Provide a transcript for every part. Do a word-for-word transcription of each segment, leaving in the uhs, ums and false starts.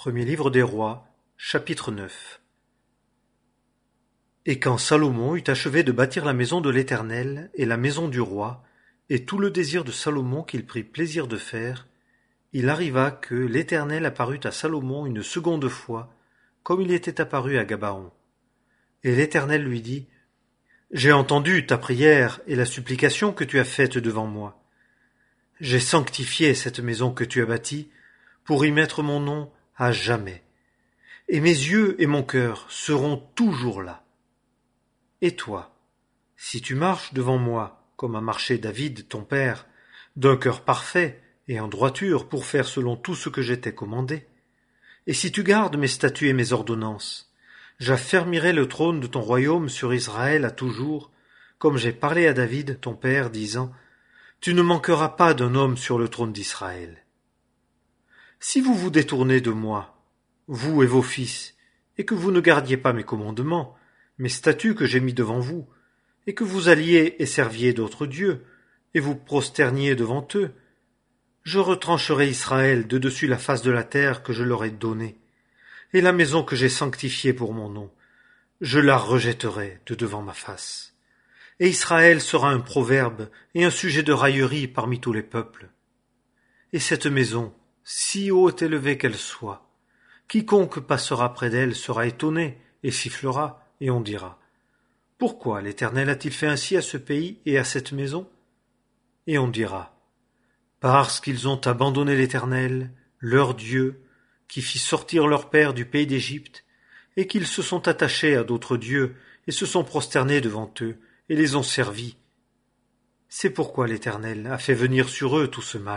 Premier livre des Rois, chapitre neuf. Et quand Salomon eut achevé de bâtir la maison de l'Éternel et la maison du roi, et tout le désir de Salomon qu'il prit plaisir de faire, il arriva que l'Éternel apparut à Salomon une seconde fois, comme il était apparu à Gabaon. Et l'Éternel lui dit, « J'ai entendu ta prière et la supplication que tu as faite devant moi. J'ai sanctifié cette maison que tu as bâtie pour y mettre mon nom à jamais. Et mes yeux et mon cœur seront toujours là. Et toi, si tu marches devant moi, comme a marché David ton père, d'un cœur parfait et en droiture pour faire selon tout ce que je t'ai commandé, et si tu gardes mes statuts et mes ordonnances, j'affermirai le trône de ton royaume sur Israël à toujours, comme j'ai parlé à David ton père, disant, tu ne manqueras pas d'un homme sur le trône d'Israël. Si vous vous détournez de moi, vous et vos fils, et que vous ne gardiez pas mes commandements, mes statuts que j'ai mis devant vous, et que vous alliez et serviez d'autres dieux, et vous prosterniez devant eux, je retrancherai Israël de dessus la face de la terre que je leur ai donnée, et la maison que j'ai sanctifiée pour mon nom, je la rejetterai de devant ma face. Et Israël sera un proverbe et un sujet de raillerie parmi tous les peuples. Et cette maison, si haute élevée qu'elle soit, quiconque passera près d'elle sera étonné et sifflera, et on dira, « Pourquoi l'Éternel a-t-il fait ainsi à ce pays et à cette maison ?» Et on dira, « Parce qu'ils ont abandonné l'Éternel, leur Dieu, qui fit sortir leur père du pays d'Égypte, et qu'ils se sont attachés à d'autres dieux, et se sont prosternés devant eux, et les ont servis. C'est pourquoi l'Éternel a fait venir sur eux tout ce mal. »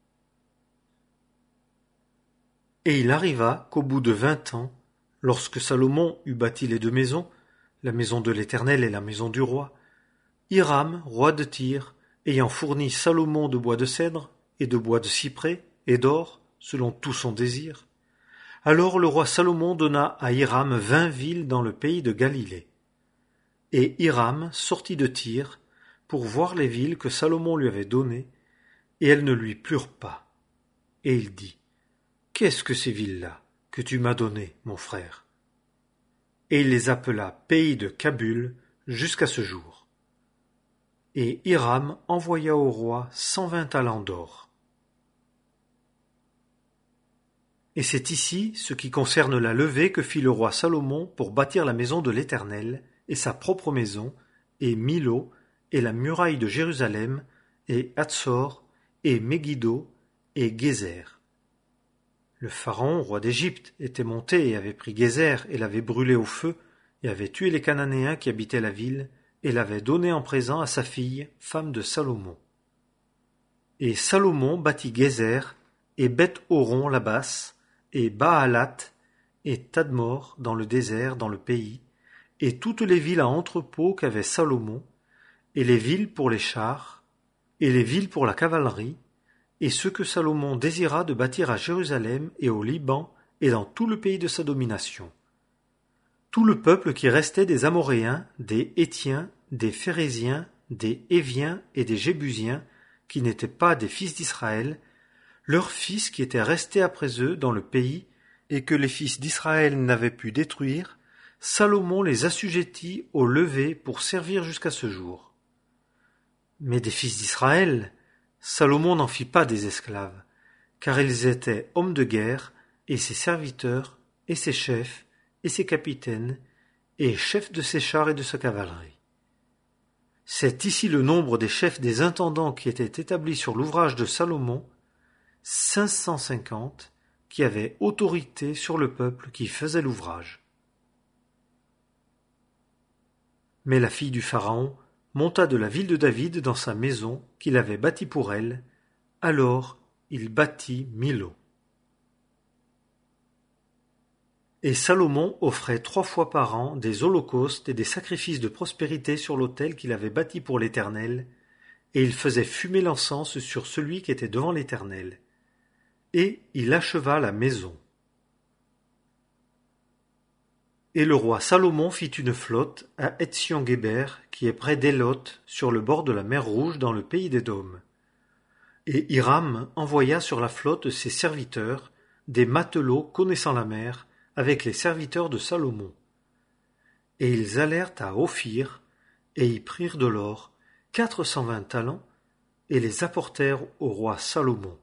Et il arriva qu'au bout de vingt ans, lorsque Salomon eut bâti les deux maisons, la maison de l'Éternel et la maison du roi, Hiram, roi de Tyr, ayant fourni Salomon de bois de cèdre et de bois de cyprès et d'or, selon tout son désir, alors le roi Salomon donna à Hiram vingt villes dans le pays de Galilée. Et Hiram sortit de Tyr pour voir les villes que Salomon lui avait données, et elles ne lui plurent pas. Et il dit, « Qu'est-ce que ces villes-là que tu m'as données, mon frère ?» Et il les appela pays de Kabul jusqu'à ce jour. Et Hiram envoya au roi cent vingt talents d'or. Et c'est ici ce qui concerne la levée que fit le roi Salomon pour bâtir la maison de l'Éternel, et sa propre maison, et Milo, et la muraille de Jérusalem, et Hatzor, et Megiddo, et Gézer. Le pharaon, roi d'Égypte, était monté et avait pris Gézer et l'avait brûlé au feu, et avait tué les Cananéens qui habitaient la ville, et l'avait donné en présent à sa fille, femme de Salomon. Et Salomon bâtit Gézer, et Beth-Horon la basse, et Baalat, et Tadmor dans le désert, dans le pays, et toutes les villes à entrepôts qu'avait Salomon, et les villes pour les chars, et les villes pour la cavalerie, et ce que Salomon désira de bâtir à Jérusalem et au Liban et dans tout le pays de sa domination. Tout le peuple qui restait des Amoréens, des Hétiens, des Phéréziens, des Héviens et des Jébusiens, qui n'étaient pas des fils d'Israël, leurs fils qui étaient restés après eux dans le pays, et que les fils d'Israël n'avaient pu détruire, Salomon les assujettit au lever pour servir jusqu'à ce jour. Mais des fils d'Israël, Salomon n'en fit pas des esclaves, car ils étaient hommes de guerre, et ses serviteurs, et ses chefs, et ses capitaines, et chefs de ses chars et de sa cavalerie. C'est ici le nombre des chefs des intendants qui étaient établis sur l'ouvrage de Salomon, cinq cent cinquante, qui avaient autorité sur le peuple qui faisait l'ouvrage. Mais la fille du Pharaon monta de la ville de David dans sa maison qu'il avait bâtie pour elle, alors il bâtit Milo. Et Salomon offrait trois fois par an des holocaustes et des sacrifices de prospérité sur l'autel qu'il avait bâti pour l'Éternel, et il faisait fumer l'encens sur celui qui était devant l'Éternel. Et il acheva la maison. Et le roi Salomon fit une flotte à Etzion-Guéber, qui est près d'Élot, sur le bord de la mer Rouge, dans le pays d'Édom. Et Hiram envoya sur la flotte ses serviteurs, des matelots connaissant la mer, avec les serviteurs de Salomon. Et ils allèrent à Ophir, et y prirent de l'or, quatre cent vingt talents, et les apportèrent au roi Salomon.